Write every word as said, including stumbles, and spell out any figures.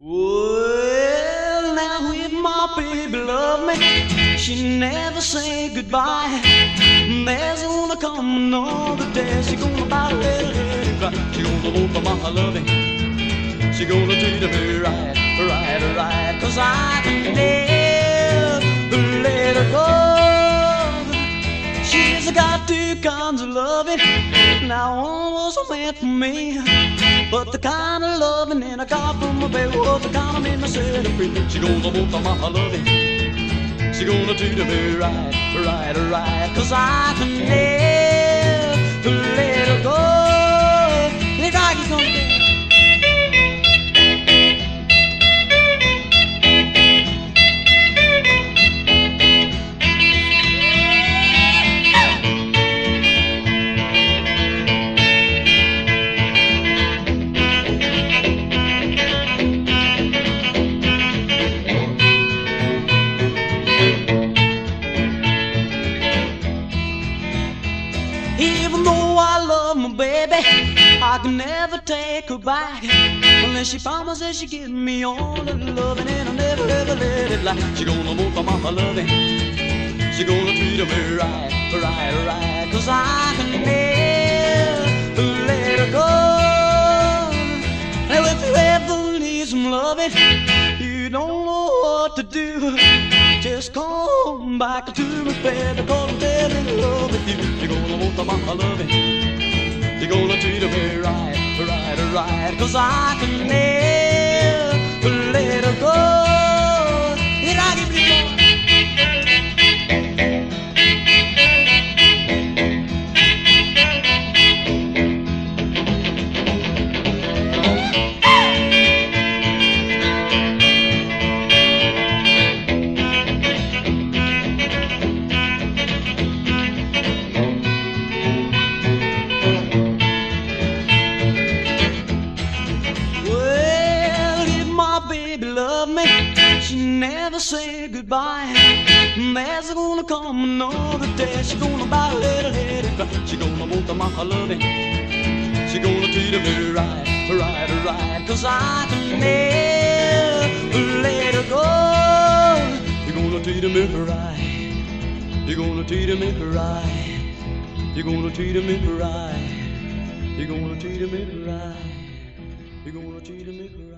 Well, now if my baby love me, she never say goodbye. There's gonna come another day, she gonna buy a little lady cry. She gonna want my loving, she gonna treat me right, right, right. Cause I can never let her go. She's got two kinds of loving, now one was meant for me, but the kind of loving that I got from my baby was the kind that made me set her free. She gonna want my loving, she gonna treat me right, right, right. Cause I can never let her go. If I can come back. Even though I love my baby, I can never take her back unless she promises she give me all the loving, and I'll never ever let it lie. She gonna want my loving, she gonna treat me right, right, right. Cause I can never let her go. And if you ever need some loving, you don't know what to do, just come back to me, baby, cause I'm dead in love with you. You're gonna want my loving, you're gonna treat me right, right, right. Cause I can never let her go. Did I give you more? Baby love me, she never say goodbye. There's gonna come another day, she gonna buy a little lady cry. She gonna want my loving, she gonna treat me right, right, right. Cause I can never let her go. You're gonna treat me right, you're gonna treat me right, you're gonna treat me right, you're gonna treat me right, you're gonna treat me right.